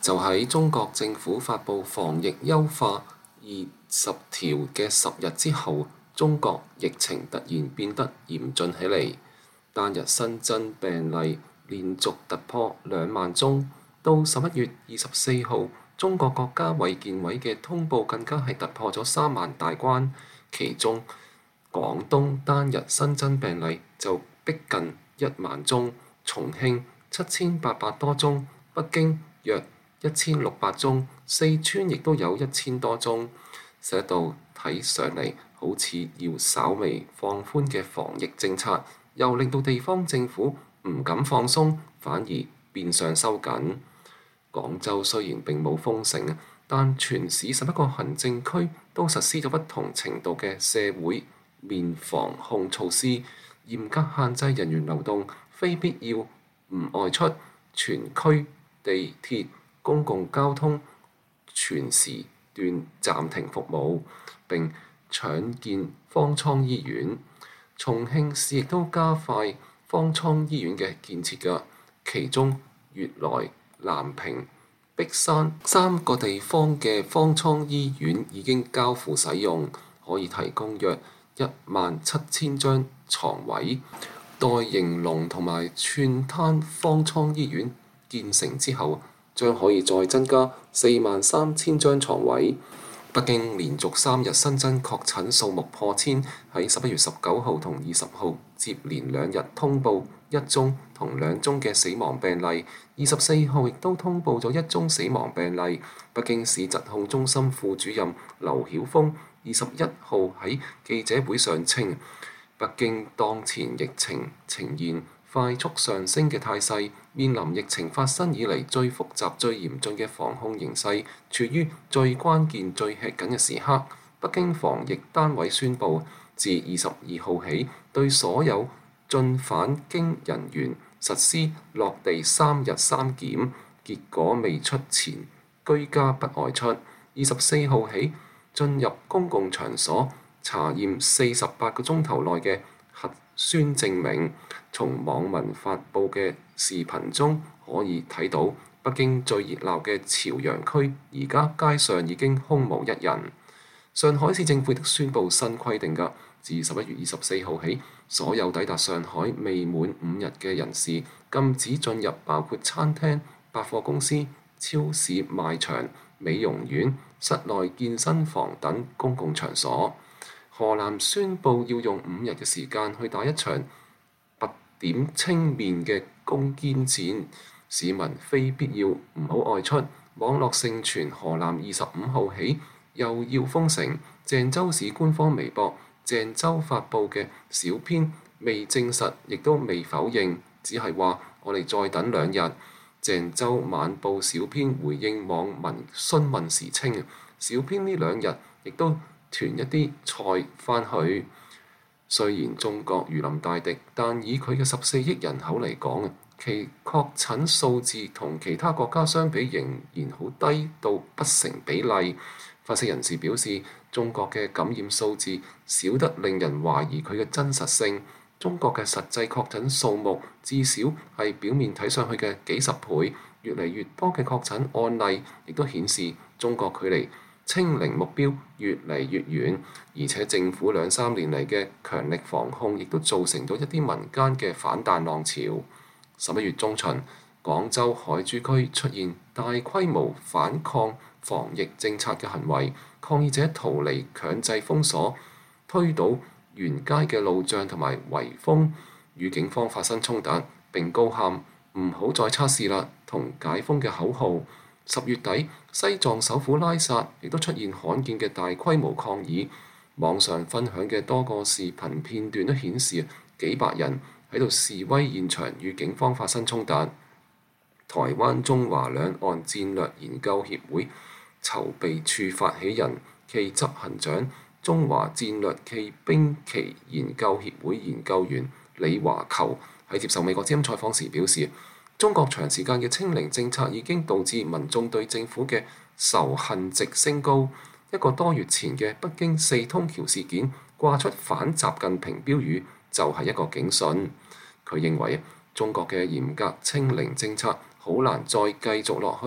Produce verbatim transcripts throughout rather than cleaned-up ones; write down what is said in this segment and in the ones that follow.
就喺中國政府發布防疫優化二十條嘅十日之後，中國疫情突然變得嚴峻起嚟，單日新增病例連續突破兩萬宗。到十一月二十四號，中國國家衛健委嘅通報更加係突破咗三萬大關，其中廣東單日新增病例就逼近一萬宗，重慶七千八百多宗，北京約一千六百宗，四川亦都有一千多宗。寫到睇上嚟好似要稍微放寬嘅防疫政策，又令到地方政府唔敢放鬆，反而變相收緊。廣州雖然並冇封城，但全市十一個行政區都實施咗不同程度嘅社會面防控措施，嚴格限制人員流動，非必要唔外出，全區地鐵、公共交通全時段暫停服務，並搶建方艙醫院。重慶市亦都加快方艙醫院嘅建設㗎，其中悅來、南平、璧山三個地方嘅方艙醫院已經交付使用，可以提供約一萬七千張床位。待迎龍同埋串灘方艙醫院建成之後，將可以再增加四萬三千張床位。北京連續三日新增確診數目破千，喺十一月十九號同二十號接連兩日通報一宗同兩宗嘅死亡病例，二十四號亦都通報咗一宗死亡病例。北京市疾控中心副主任劉曉峰二十一號喺記者會上稱，北京當前疫情呈現快速上升嘅態勢，面臨疫情發生以嚟最複雜、最嚴峻嘅防控形勢，處於最關鍵、最吃緊嘅時刻。北京防疫單位宣布，自二十二號起，對所有進返京人員實施落地三日三檢，結果未出前居家不外出。二十四號起，進入公共場所查驗四十八個鐘頭內嘅核酸證明。從網民發布嘅視頻中可以睇到，北京最熱鬧嘅朝陽區而家街上已經空無一人。上海市政府亦都宣布新規定㗎，自十一月二十四號起，所有抵達上海未滿五日嘅人士禁止進入包括餐廳、百貨公司、超市、賣場、美容院、室內健身房等公共場所。河南宣布要用五日嘅時間去打一場拔點青面嘅攻堅戰，市民非必要唔好外出。網絡盛傳河南二十五號起又要封城。鄭州市官方微博鄭州發布嘅小編未證實，亦都未否認，只係話我哋再等兩日。鄭州晚報小編回應網民詢問時稱，小編呢兩日亦都團一啲菜返去。雖然中國如臨大敵，但以佢嘅十四億人口嚟講，其確診數字同其他國家相比仍然好低到不成比例。分析人士表示，中國嘅感染數字少得令人懷疑佢嘅真實性。中國嘅實際確診數目至少係表面睇上去嘅幾十倍。越嚟越多嘅確診案例亦都顯示中國距離清零目標越嚟越遠，而且政府兩三年嚟嘅強力防控亦都造成咗一啲民間嘅反彈浪潮。十一月中旬，廣州海珠區出現大規模反抗防疫政策嘅行為，抗議者逃離強制封鎖，推倒沿街嘅路障同埋圍封，與警方發生衝突，並高喊唔好再測試啦同解封嘅口號。十月底，西藏首府拉薩亦都出現罕見嘅大規模抗議。網上分享嘅多個視頻片段都顯示，幾百人喺度示威現場與警方發生衝突。台灣中華兩岸戰略研究協會籌備處發起人暨執行長、中華戰略暨兵棋研究協會研究員李華球喺接受美國之音採訪時表示，中國長時間嘅清零政策已經導致民眾對政府嘅仇恨值升高。一個多月前嘅北京四通橋事件掛出反習近平標語，就係一個警訊。佢認為中國嘅嚴格清零政策好難再繼續落去，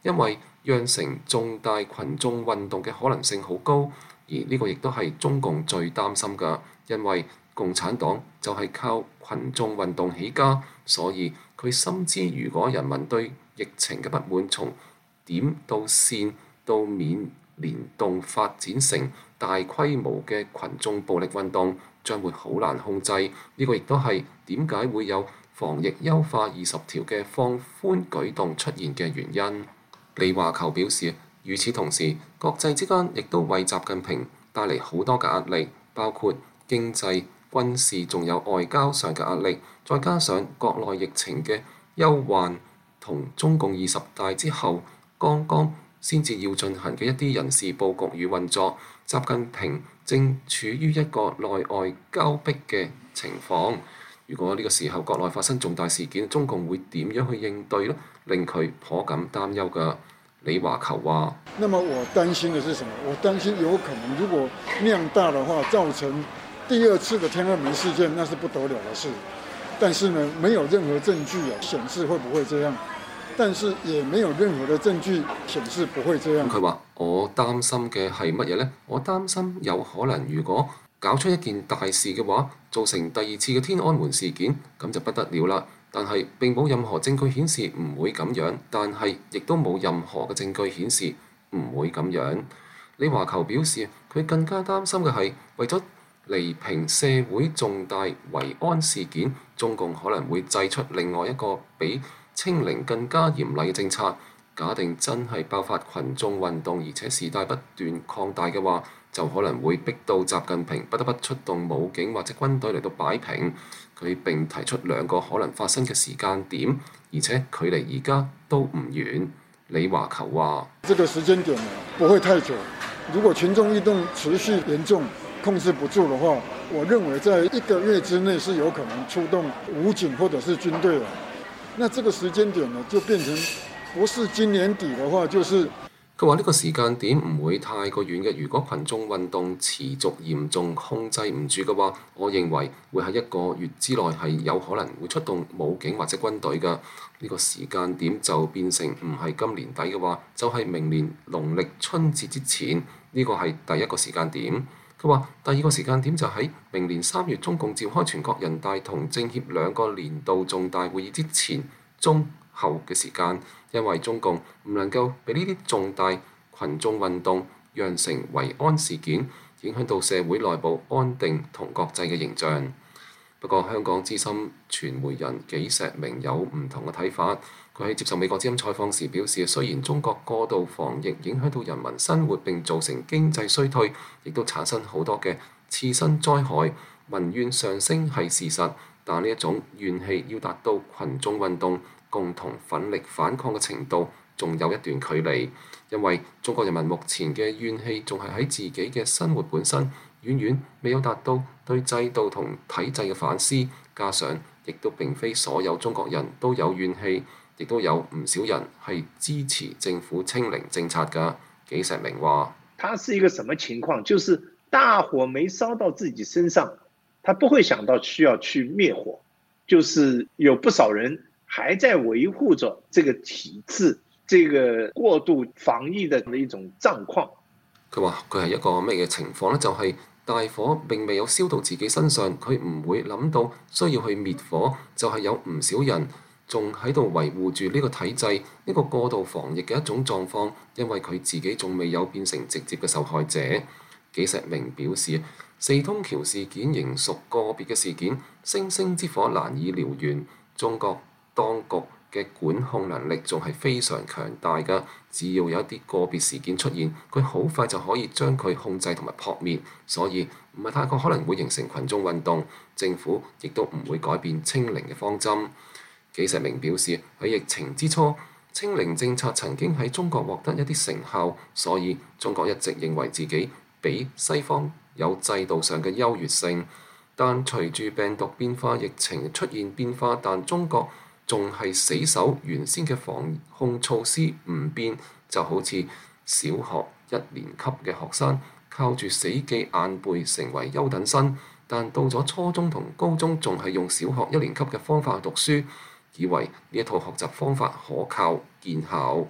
因為釀成重大群眾運動嘅可能性好高，而呢個亦都係中共最擔心㗎，因為共產黨就係靠群眾運動起家，所以佢深知如果人民對疫情嘅不滿從點到線到緬聯動發展成大規模嘅群眾暴力運動，將會好難控制。呢、這個亦都係點解會有防疫優化二十條嘅放寬舉動出現嘅原因。李華球表示，與此同時，國際之間亦都為習近平帶嚟好多嘅壓力，包括經濟、軍事，仲有外交上嘅壓力，再加上國內疫情嘅憂患同中共二十大之後剛剛先至要進行嘅一啲人事佈局與運作，習近平正處於一個內外交迫嘅情況。如果呢個時候國內發生重大事件，中共會點樣去應對呢？令佢頗感擔憂嘅。李華球話： 那麼我擔心的是什麼？我擔心有可能如果量大的話，造成第二次的天安門事件，那是不得了的事。但是呢，沒有任何證據啊顯示會不會這樣，但是也沒有任何的證據顯示不會這樣。 佢話：我擔心嘅係乜嘢呢？我擔心有可能如果搞出一件大事嘅話，造成第二次嘅天安門事件，咁就不得了啦。但係並冇任何證據顯示唔會咁樣，但係亦都冇任何嘅證據顯示唔會咁樣。李華球表示，佢更加擔心嘅係為咗釐平社會重大維安事件，中共可能會祭出另外一個比清零更加嚴厲嘅政策。假定真係爆發群眾運動，而且事態不斷擴大嘅話，就可能會逼到習近平不得不出動武警或者軍隊嚟到擺平。佢並提出兩個可能發生嘅時間點，而且距離而家都唔遠。李華球話： 這個時間點呢，不會太久。如果群眾運動持續嚴重，控制不住的話，我認為在一個月之內是有可能出動武警或者是軍隊的。那這個時間點呢，就變成不是今年底的話，就是。 佢話呢個時間點唔會太過遠嘅。如果群眾運動持續嚴重控制唔住嘅話，我認為會喺一個月之內係有可能會出動武警或者軍隊㗎。呢個時間點就變成唔係今年底嘅話，就係明年農曆春節之前。呢個係第一個時間點。佢話第二個時間點就喺明年三月中共召開全國人大同政協兩個年度重大會議之前、中、後嘅時間，因為中共唔能夠俾呢啲重大群眾運動釀成維安事件，影響到社會內部安定同國際嘅形象。不過香港資深傳媒人紀石明有唔同嘅睇法。佢喺接受美國之音採訪時表示，雖然中國過度防疫影響到人民生活並造成經濟衰退，亦都產生好多嘅次生災害，民怨上升係事實，但呢一種怨氣要達到群眾運動共同奮力反抗嘅程度，仲有一段距離。因為中國人民目前嘅怨氣仲係喺自己嘅生活本身，遠遠未有達到對制度同體制嘅反思。加上亦都並非所有中國人都有怨氣，亦都有唔少人係支持政府清零政策㗎。紀石明話： 他是一個什麼情況？就是大火沒燒到自己身上，他不會想到需要去滅火，就是有不少人還在維護着這個體制，這個過度防疫的一種狀況。 佢話佢係一個咩嘅情況呢？就係、是、大火並未有燒到自己身上，佢唔會諗到需要去滅火，就係、是、有唔少人仲喺度維護住呢個體制，呢、這個過度防疫嘅一種狀況，因為佢自己仲未有變成直接嘅受害者。紀石明表示，四通橋事件仍屬個別嘅事件，星星之火難以燎原。中國當局嘅管控能力仲係非常強大㗎，只要有一啲個別事件出現，佢好快就可以將佢控制同埋撲滅，所以唔係太過可能會形成群眾運動，政府亦都唔會改變清零嘅方針。紀石明表示，喺疫情之初，清零政策曾經喺中國獲得一啲成效，所以中國一直認為自己比西方有制度上嘅優越性。但隨住病毒變化，疫情出現變化，但中國仲係死守原先嘅防控措施唔變，就好似小學一年級嘅學生靠住死記硬背成為優等生，但到咗初中同高中仲係用小學一年級嘅方法讀書，以為呢一套學習方法可靠見效。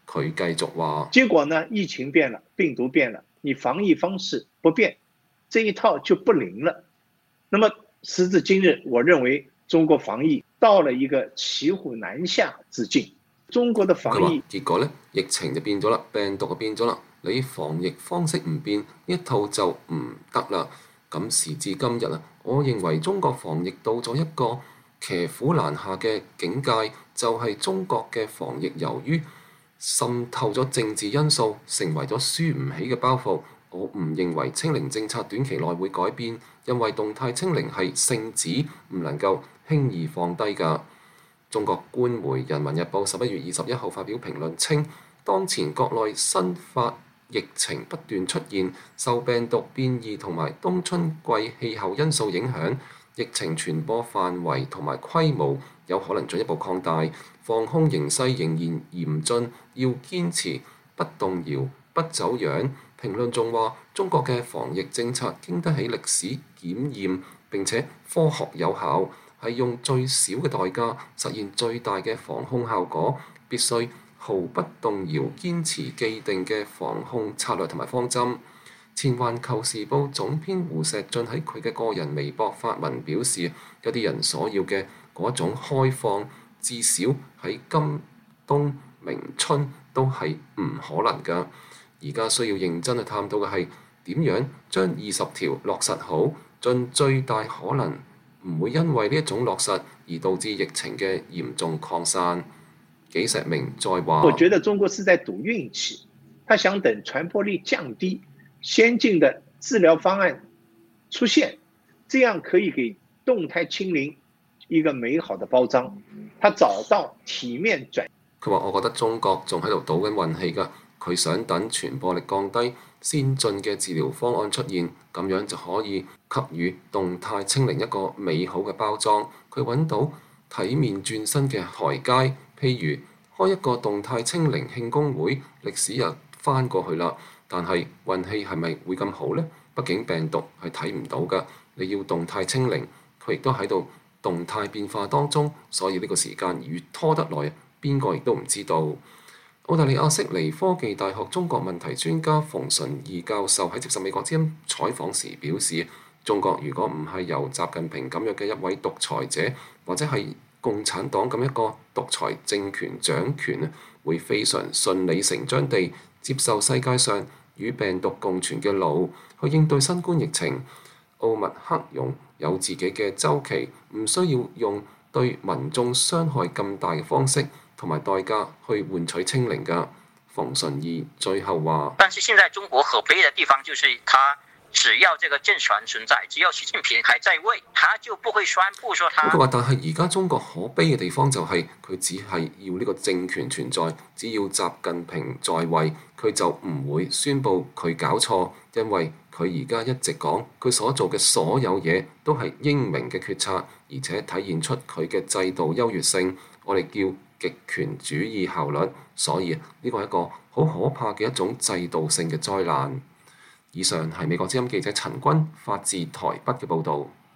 佢繼續話： 結果呢，疫情變了，病毒變了，你防疫方式不變，這一套就不靈了。那麼時至今日，我認為中國防疫到了一個騎虎難下之境。中國的防疫結果呢，疫情就變咗啦，病毒就變咗啦。你防疫方式唔變，呢一套就唔得啦。咁時至今日啊，我認為中國防疫到咗一個騎虎難下嘅境界，就係中國嘅防疫由於滲透咗政治因素，成為咗輸唔起嘅包袱。我唔認為清零政策短期內會改變，因為動態清零係聖旨，唔能夠輕易放低㗎。中國官媒《人民日報》十一月二十一號發表評論稱，當前國內新發疫情不斷出現，受病毒變異同埋冬春季氣候因素影響，疫情傳播範圍同埋規模有可能進一步擴大，防控形勢仍然嚴峻，要堅持不動搖、不走樣。評論仲話，中國嘅防疫政策經得起歷史檢驗，並且科學有效，係用最少嘅代價實現最大嘅防控效果，必須毫不動搖堅持既定嘅防控策略同埋方針。前環球時報總編胡錫進喺佢嘅個人微博發文表示，有啲人所要嘅嗰種開放，至少喺今冬明春都係唔可能㗎。而家需要認真去探討嘅係點樣將二十條落實好，盡最大可能唔會因為呢一種落實而導致疫情嘅嚴重擴散。紀石明再話： 我覺得中國是在賭運氣，他想等傳播力降低，先進的治療方案出現，這樣可以給動態清零一個美好的包裝。他找到體面轉。 佢話：我覺得中國仲喺度賭緊運氣㗎。佢想等傳播力降低，先進嘅治療方案出現，咁樣就可以給予動態清零一個美好嘅包裝。佢揾到體面轉身嘅台階，譬如開一個動態清零慶功會，歷史又翻過去啦。但係運氣係咪會咁好呢？畢竟病毒係睇唔到㗎，你要動態清零，佢亦都喺度動態變化當中，所以呢個時間越拖得耐，邊個亦都唔知道。澳大利亞悉尼科技大學中國問題專家馮順義教授喺接受美國之音採訪時表示，中國如果唔係由習近平咁樣嘅一位獨裁者，或者係共產黨咁一個獨裁政權掌權，會非常順理成章地接受世界上與病毒共存嘅路，去應對新冠疫情。奧密克戎有自己嘅週期，唔需要用對民眾傷害咁大嘅方式同埋代價去換取清零㗎。馮順義最後話： 但是現在中國可悲的地方就是，他只要這個政權存在，只要習近平還在位，他就不會宣布說他。 佢話：但係而家中國可悲嘅地方就係、是、佢只係要呢個政權存在，只要習近平在位，佢就唔會宣布佢搞錯，因為佢而家一直講佢所做嘅所有嘢都係英明嘅決策，而且體現出佢嘅制度優越性。我哋叫極權主義效率，所以呢個係一個好可怕嘅一種制度性嘅災難。以上係美國之音記者陳君發自台北嘅報導。